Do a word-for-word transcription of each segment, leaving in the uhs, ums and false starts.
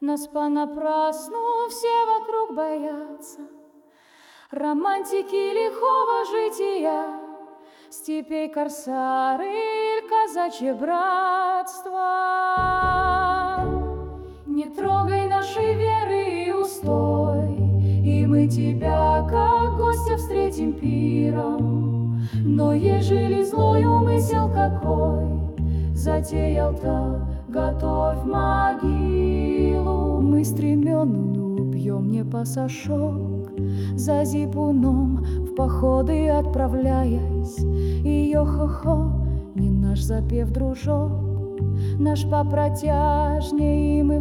Нас понапрасну все вокруг боятся романтики лихого жития, степей корсары иль казачье братство. Не трогай нашей веры и устой, и мы тебя, как гостя, встретим пиром. Но ежели злой умысел какой затеял-то, готовь могилу. Мы стременную убьем не пасашок, за зипуном в походы отправляясь. Ее хо-хо, не наш запев, дружок, наш попротяжней, и мы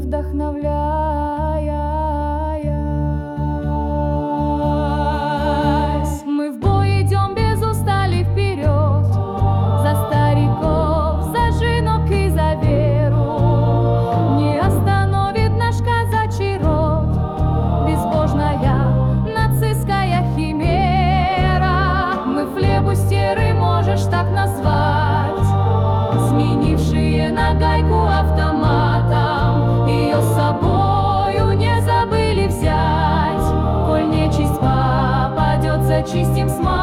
вдохновляясь. Мы в бой идем без устали вперед, за стариков, за женок и за веру. Не остановит наш казачий род безбожная нацистская химера. Мы флебустеры, можешь так назвать, сменившие нагайку автоматом. Ее с собою не забыли взять, коль нечисть попадется, чистим смазь.